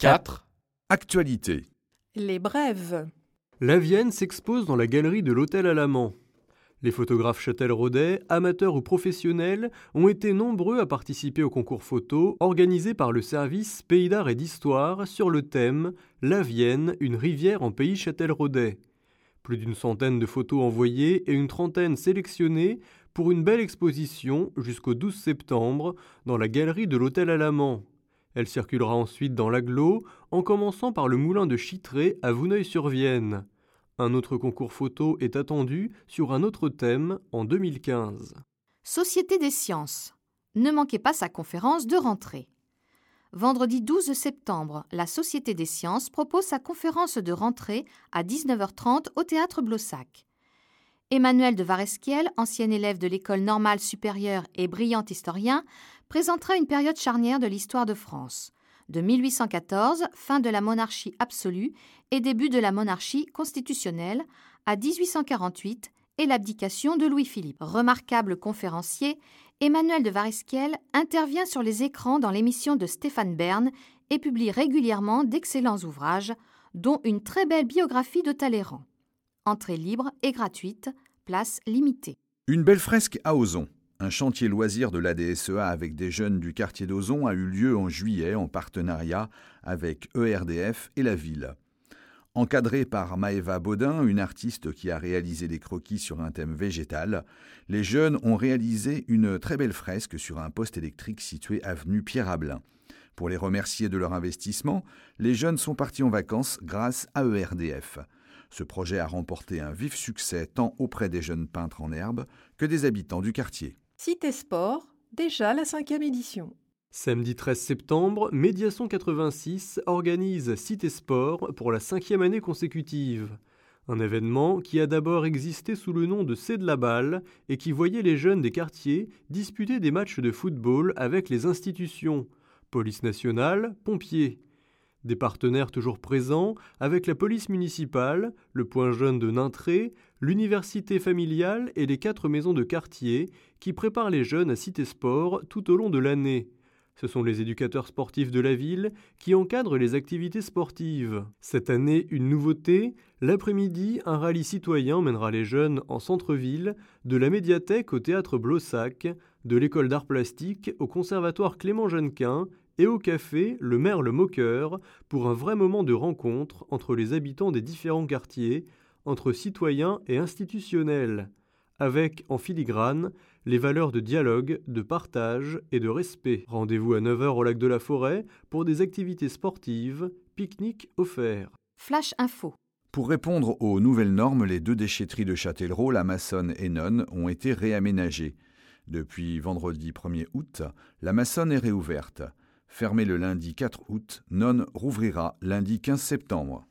4. Actualité. Les brèves. La Vienne s'expose dans la galerie de l'Hôtel Alamand. Les photographes châtelleraudais, amateurs ou professionnels, ont été nombreux à participer au concours photo organisé par le service Pays d'Art et d'Histoire sur le thème « La Vienne, une rivière en pays châtelleraudais ». Plus d'une centaine de photos envoyées et une trentaine sélectionnées pour une belle exposition jusqu'au 12 septembre dans la galerie de l'Hôtel Alamand. Elle circulera ensuite dans l'agglo, en commençant par le moulin de Chittré à Vouneuil-sur-Vienne. Un autre concours photo est attendu sur un autre thème en 2015. Société des sciences. Ne manquez pas sa conférence de rentrée. Vendredi 12 septembre, la Société des sciences propose sa conférence de rentrée à 19h30 au Théâtre Blossac. Emmanuel de Varesquiel, ancien élève de l'École normale supérieure et brillant historien, présentera une période charnière de l'histoire de France. De 1814, fin de la monarchie absolue et début de la monarchie constitutionnelle, à 1848 et l'abdication de Louis-Philippe. Remarquable conférencier, Emmanuel de Varesquiel intervient sur les écrans dans l'émission de Stéphane Bern et publie régulièrement d'excellents ouvrages, dont une très belle biographie de Talleyrand. Entrée libre et gratuite, place limitée. Une belle fresque à Ozon. Un chantier loisir de l'ADSEA avec des jeunes du quartier d'Ozon a eu lieu en juillet en partenariat avec ERDF et la ville. Encadré par Maëva Baudin, une artiste qui a réalisé des croquis sur un thème végétal, les jeunes ont réalisé une très belle fresque sur un poste électrique situé avenue Pierre-Abelin. Pour les remercier de leur investissement, les jeunes sont partis en vacances grâce à ERDF. Ce projet a remporté un vif succès tant auprès des jeunes peintres en herbe que des habitants du quartier. Cité Sport, déjà la 5e édition. Samedi 13 septembre, Médiason 86 organise Cité Sport pour la 5e année consécutive. Un événement qui a d'abord existé sous le nom de C'est de la balle et qui voyait les jeunes des quartiers disputer des matchs de football avec les institutions, police nationale, pompiers. Des partenaires toujours présents avec la police municipale, le point jeune de Nintré, l'université familiale et les 4 maisons de quartier qui préparent les jeunes à Cité Sport tout au long de l'année. Ce sont les éducateurs sportifs de la ville qui encadrent les activités sportives. Cette année, une nouveauté, l'après-midi, un rallye citoyen mènera les jeunes en centre-ville, de la médiathèque au théâtre Blossac, de l'école d'art plastique au conservatoire Clément-Jeannequin et au café Le Merle Moqueur pour un vrai moment de rencontre entre les habitants des différents quartiers, entre citoyens et institutionnels, avec, en filigrane, les valeurs de dialogue, de partage et de respect. Rendez-vous à 9h au lac de la Forêt pour des activités sportives, pique-nique offerts. Flash Info. Pour répondre aux nouvelles normes, les 2 déchetteries de Châtellerault, la Massonne et Nonne, ont été réaménagées. Depuis vendredi 1er août, la Massonne est réouverte. Fermée le lundi 4 août, Nonne rouvrira lundi 15 septembre.